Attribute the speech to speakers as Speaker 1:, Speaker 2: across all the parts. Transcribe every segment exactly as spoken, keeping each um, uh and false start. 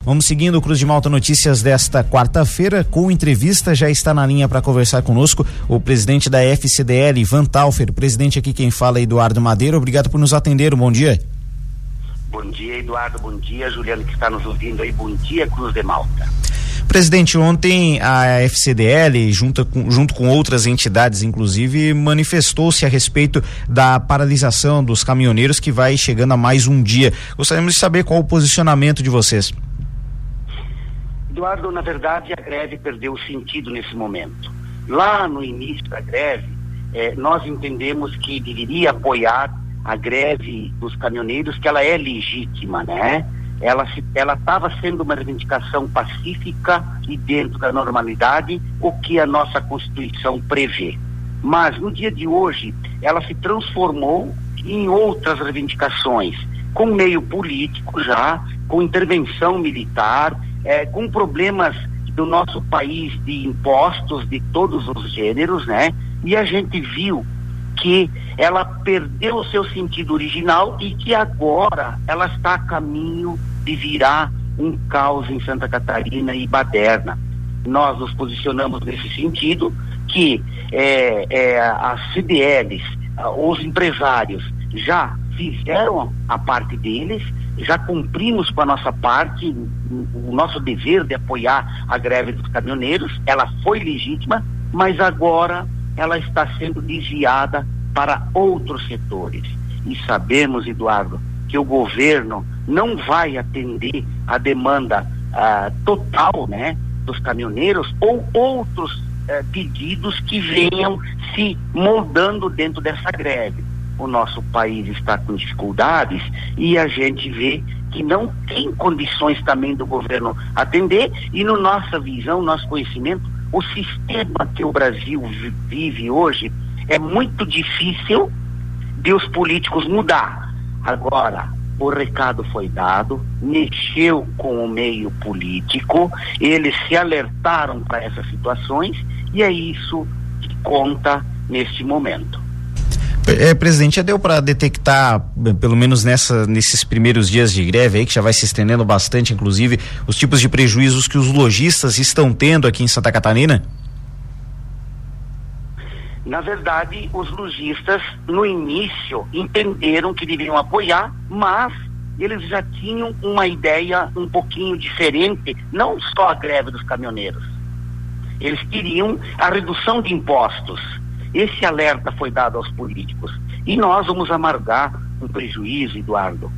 Speaker 1: Vamos seguindo o Cruz de Malta Notícias desta quarta-feira com entrevista. Já está na linha para conversar conosco o presidente da F C D L, Ivan Taufer. Presidente, aqui quem fala é Eduardo Madeira. Obrigado por nos atender. Bom dia.
Speaker 2: Bom dia, Eduardo. Bom dia, Juliano, que está nos ouvindo aí. Bom dia, Cruz de Malta.
Speaker 1: Presidente, ontem a F C D L, junto com, junto com outras entidades, inclusive, manifestou-se a respeito da paralisação dos caminhoneiros que vai chegando a mais um dia. Gostaríamos de saber qual o posicionamento de vocês.
Speaker 2: Eduardo, na verdade, a greve perdeu o sentido nesse momento. Lá no início da greve, eh, nós entendemos que deveria apoiar a greve dos caminhoneiros, que ela é legítima, né? Ela ela estava sendo uma reivindicação pacífica e dentro da normalidade, o que a nossa Constituição prevê. Mas no dia de hoje, ela se transformou em outras reivindicações, com meio político já, com intervenção militar, é, com problemas do nosso país de impostos de todos os gêneros, né? E a gente viu que ela perdeu o seu sentido original e que agora ela está a caminho de virar um caos em Santa Catarina e Baderna. Nós nos posicionamos nesse sentido que é, é, as C D Ls, os empresários já fizeram a parte deles, já cumprimos com a nossa parte, o nosso dever de apoiar a greve dos caminhoneiros. Ela foi legítima, mas agora ela está sendo desviada para outros setores. E sabemos, Eduardo, que o governo não vai atender a demanda ah, total, né, dos caminhoneiros ou outros eh, pedidos que venham se moldando dentro dessa greve. O nosso país está com dificuldades e a gente vê que não tem condições também do governo atender, e no nossa visão, nosso conhecimento, o sistema que o Brasil vive hoje é muito difícil de os políticos mudar. Agora, o recado foi dado, mexeu com o meio político, eles se alertaram para essas situações e é isso que conta neste momento.
Speaker 1: É, presidente, já deu para detectar, pelo menos nessa, nesses primeiros dias de greve aí, que já vai se estendendo bastante, inclusive, os tipos de prejuízos que os lojistas estão tendo aqui em Santa Catarina?
Speaker 2: Na verdade, os lojistas, no início, entenderam que deviam apoiar, mas eles já tinham uma ideia um pouquinho diferente, não só a greve dos caminhoneiros. Eles queriam a redução de impostos. Esse alerta foi dado aos políticos. E nós vamos amargar um prejuízo, Eduardo,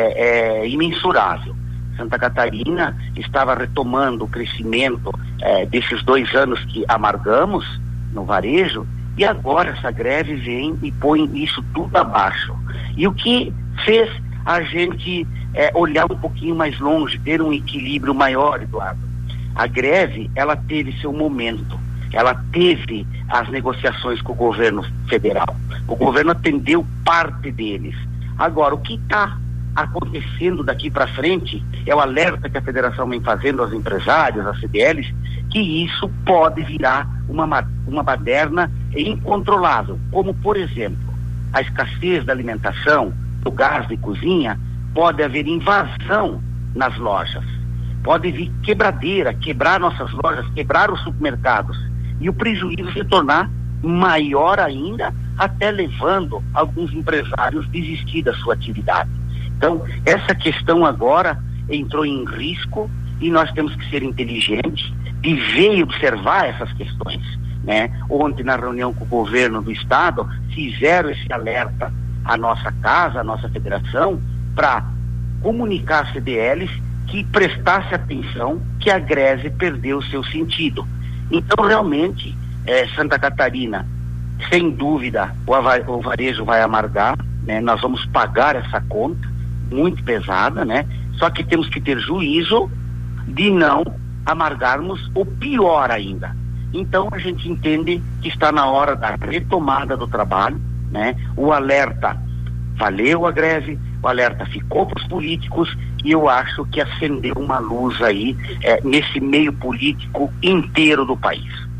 Speaker 2: é, é imensurável. Santa Catarina estava retomando o crescimento é, desses dois anos que amargamos no varejo, e agora essa greve vem e põe isso tudo abaixo. E o que fez a gente é, olhar um pouquinho mais longe, ter um equilíbrio maior, Eduardo? A greve, ela teve seu momento. Ela teve as negociações com o governo federal. O governo atendeu parte deles. Agora, o que está acontecendo daqui para frente é o alerta que a federação vem fazendo aos empresários, às C D Ls, que isso pode virar uma, uma baderna incontrolável, como, por exemplo, a escassez da alimentação, do gás de cozinha, pode haver invasão nas lojas, pode vir quebradeira, quebrar nossas lojas, quebrar os supermercados, e o prejuízo se tornar maior ainda, até levando alguns empresários a desistir da sua atividade. Então, essa questão agora entrou em risco e nós temos que ser inteligentes e ver e observar essas questões, né? Ontem, na reunião com o governo do estado, fizeram esse alerta à nossa casa, à nossa federação, para comunicar às C D Ls que prestasse atenção que a greve perdeu o seu sentido. Então, realmente, eh, Santa Catarina, sem dúvida, o, ava- o varejo vai amargar, né? Nós vamos pagar essa conta, muito pesada, né? Só que temos que ter juízo de não amargarmos o pior ainda. Então, a gente entende que está na hora da retomada do trabalho, né? O alerta valeu a greve, o alerta ficou para os políticos, e eu acho que acendeu uma luz aí é, nesse meio político inteiro do país.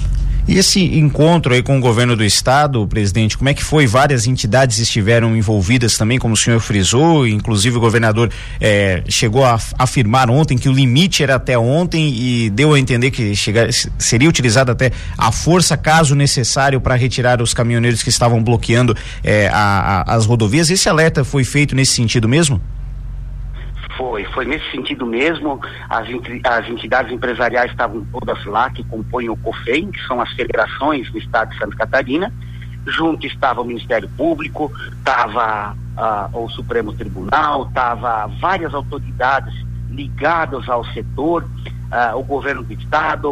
Speaker 1: E esse encontro aí com o governo do estado, presidente, como é que foi? Várias entidades estiveram envolvidas também, como o senhor frisou, inclusive o governador eh, chegou a afirmar ontem que o limite era até ontem e deu a entender que chegar, seria utilizada até a força caso necessário para retirar os caminhoneiros que estavam bloqueando eh, a, a, as rodovias. Esse alerta foi feito nesse sentido mesmo?
Speaker 2: Foi, foi nesse sentido mesmo. As, as entidades empresariais estavam todas lá, que compõem o COFEM, que são as federações do estado de Santa Catarina. Junto estava o Ministério Público, estava uh, o Supremo Tribunal, estava várias autoridades ligadas ao setor, uh, o governo do estado,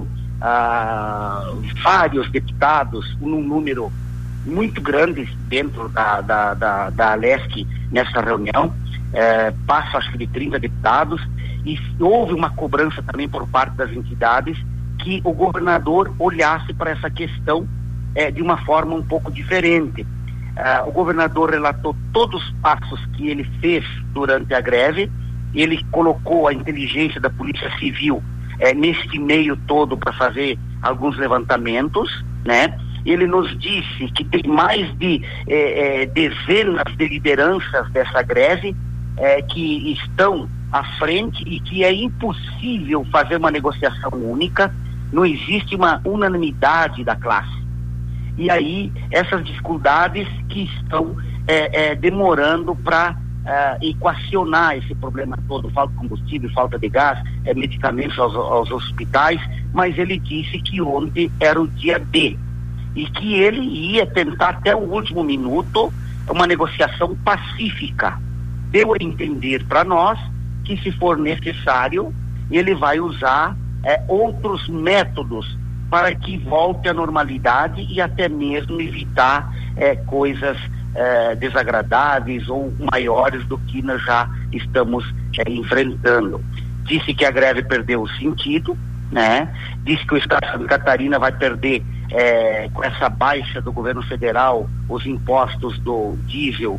Speaker 2: uh, vários deputados, um número muito grande dentro da, da, da, da Alesc nessa reunião. É, passa acho que de trinta deputados, e houve uma cobrança também por parte das entidades que o governador olhasse para essa questão é, de uma forma um pouco diferente. É, o governador relatou todos os passos que ele fez durante a greve, ele colocou a inteligência da Polícia Civil é, neste meio todo para fazer alguns levantamentos, né? Ele nos disse que tem mais de é, é, dezenas de lideranças dessa greve É, que estão à frente e que é impossível fazer uma negociação única, não existe uma unanimidade da classe. E aí, essas dificuldades que estão é, é, demorando para é, equacionar esse problema todo, falta de combustível, falta de gás, é, medicamentos aos, aos hospitais, mas ele disse que ontem era o dia D e que ele ia tentar até o último minuto uma negociação pacífica. Deu a entender para nós que, se for necessário, ele vai usar é, outros métodos para que volte à normalidade e até mesmo evitar é, coisas é, desagradáveis ou maiores do que nós já estamos é, enfrentando. Disse que a greve perdeu o sentido, né? Disse que o estado de Santa Catarina vai perder, é, com essa baixa do governo federal, os impostos do diesel.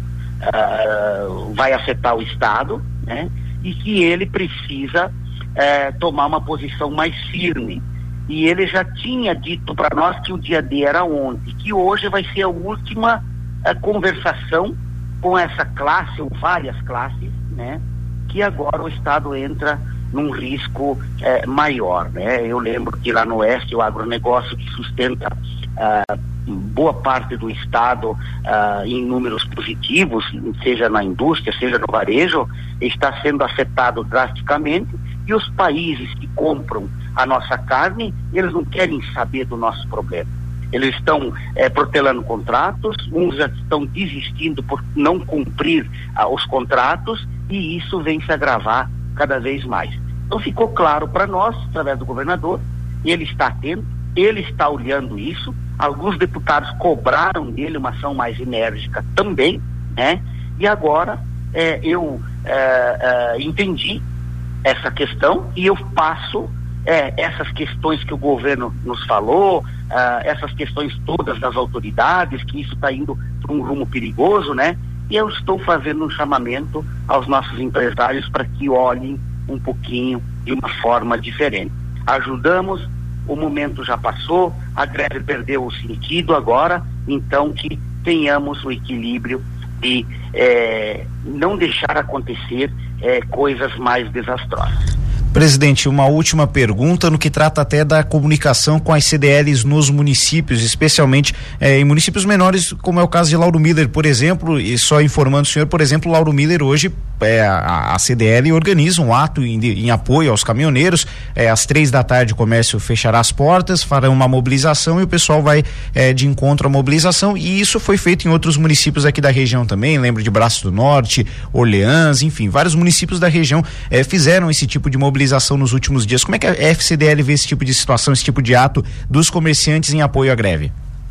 Speaker 2: Uh, vai afetar o estado, né? E que ele precisa uh, tomar uma posição mais firme. E ele já tinha dito para nós que o dia D era ontem, que hoje vai ser a última uh, conversação com essa classe, ou várias classes, né? Que agora o estado entra num risco uh, maior, né? Eu lembro que lá no oeste o agronegócio, que sustenta uh, boa parte do estado uh, em números positivos, seja na indústria, seja no varejo, está sendo afetado drasticamente, e os países que compram a nossa carne, eles não querem saber do nosso problema. Eles estão eh, protelando contratos, uns já estão desistindo por não cumprir uh, os contratos, e isso vem se agravar cada vez mais. Então ficou claro para nós, através do governador, ele está atento, ele está olhando isso. Alguns deputados cobraram dele uma ação mais enérgica também, né? E agora é, eu é, é, entendi essa questão e eu passo é, essas questões que o governo nos falou, é, essas questões todas das autoridades, que isso está indo para um rumo perigoso, né? E eu estou fazendo um chamamento aos nossos empresários para que olhem um pouquinho de uma forma diferente. Ajudamos. O momento já passou, a greve perdeu o sentido agora, então que tenhamos o equilíbrio de eh, não deixar acontecer eh, coisas mais desastrosas.
Speaker 1: Presidente, uma última pergunta no que trata até da comunicação com as C D Ls nos municípios, especialmente eh, em municípios menores, como é o caso de Lauro Miller, por exemplo, e só informando o senhor, por exemplo, Lauro Miller hoje, eh, a, a C D L organiza um ato em, em apoio aos caminhoneiros, eh, às três da tarde o comércio fechará as portas, fará uma mobilização e o pessoal vai eh, de encontro à mobilização, e isso foi feito em outros municípios aqui da região também, lembro de Braço do Norte, Orleans, enfim, vários municípios da região eh, fizeram esse tipo de mobilização nos últimos dias. Como é que a F C D L vê esse tipo de situação, esse tipo de ato dos comerciantes em apoio à greve?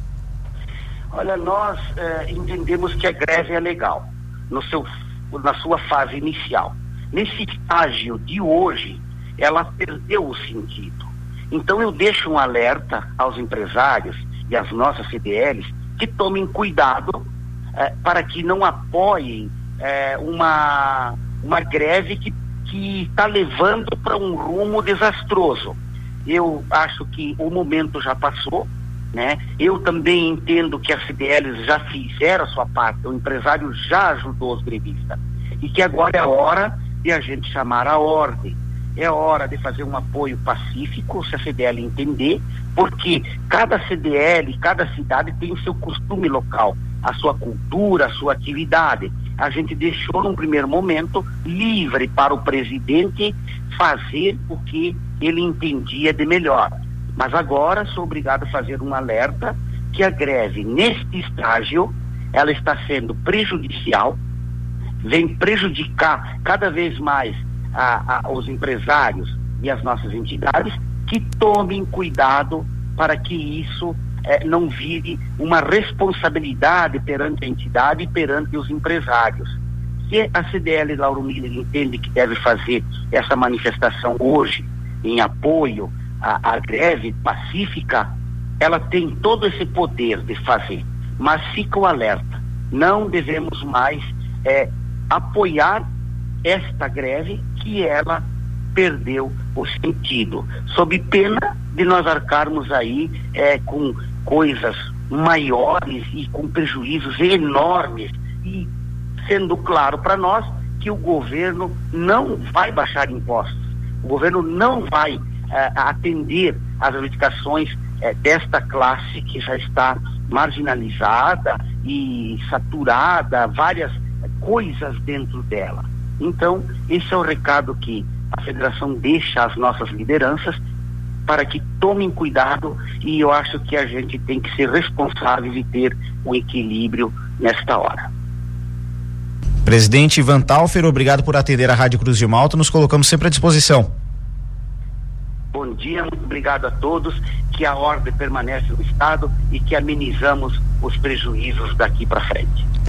Speaker 2: Olha, nós eh, entendemos que a greve é legal no seu, na sua fase inicial. Nesse estágio de hoje, ela perdeu o sentido. Então eu deixo um alerta aos empresários e às nossas C D Ls que tomem cuidado eh, para que não apoiem eh, uma, uma greve que que está levando para um rumo desastroso. Eu acho que o momento já passou, né? Eu também entendo que as C D Ls já fizeram a sua parte, o empresário já ajudou os grevistas, e que agora é a hora de a gente chamar a ordem, é hora de fazer um apoio pacífico, se a C D L entender, porque cada C D L, cada cidade tem o seu costume local, a sua cultura, a sua atividade. A gente deixou num primeiro momento livre para o presidente fazer o que ele entendia de melhor. Mas agora sou obrigado a fazer um alerta que a greve, neste estágio, ela está sendo prejudicial, vem prejudicar cada vez mais a, a, os empresários e as nossas entidades, que tomem cuidado para que isso eh, não vire uma responsabilidade perante a entidade e perante os empresários. Se a C D L Lauro Miller entende que deve fazer essa manifestação hoje em apoio à, à greve pacífica, ela tem todo esse poder de fazer, mas fica o alerta, não devemos mais eh, apoiar esta greve, que ela perdeu o sentido, sob pena de nós arcarmos aí é, com coisas maiores e com prejuízos enormes, e sendo claro para nós que o governo não vai baixar impostos, o governo não vai é, atender às reivindicações é, desta classe que já está marginalizada e saturada, várias coisas dentro dela. Então, esse é o recado que a federação deixa às nossas lideranças, para que tomem cuidado, e eu acho que a gente tem que ser responsável e ter um equilíbrio nesta hora.
Speaker 1: Presidente Ivan Thalfer, obrigado por atender a Rádio Cruz de Malta, nos colocamos sempre à disposição.
Speaker 2: Bom dia, muito obrigado a todos, que a ordem permanece no Estado e que amenizamos os prejuízos daqui para frente.